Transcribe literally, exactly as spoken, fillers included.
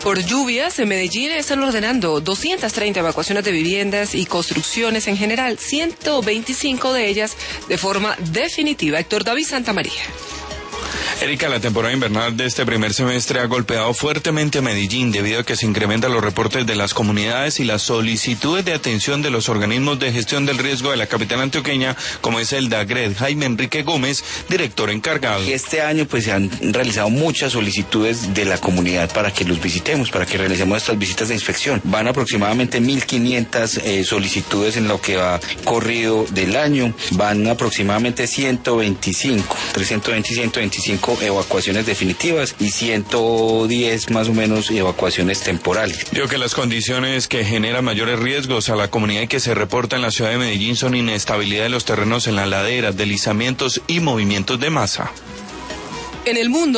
Por lluvias, en Medellín están ordenando doscientas treinta evacuaciones de viviendas y construcciones en general, ciento veinticinco de ellas de forma definitiva. Héctor David Santamaría. Erika, la temporada invernal de este primer semestre ha golpeado fuertemente a Medellín debido a que se incrementan los reportes de las comunidades y las solicitudes de atención de los organismos de gestión del riesgo de la capital antioqueña, como es el DAGRED. Jaime Enrique Gómez, director encargado. Este año pues se han realizado muchas solicitudes de la comunidad para que los visitemos, para que realicemos estas visitas de inspección. Van aproximadamente mil quinientas eh, solicitudes en lo que va corrido del año. Van aproximadamente ciento veinticinco, trescientos veinte y ciento veinticinco evacuaciones definitivas y ciento diez más o menos evacuaciones temporales. Digo que las condiciones que generan mayores riesgos a la comunidad y que se reporta en la ciudad de Medellín son inestabilidad de los terrenos en las laderas, deslizamientos y movimientos de masa. En el mundo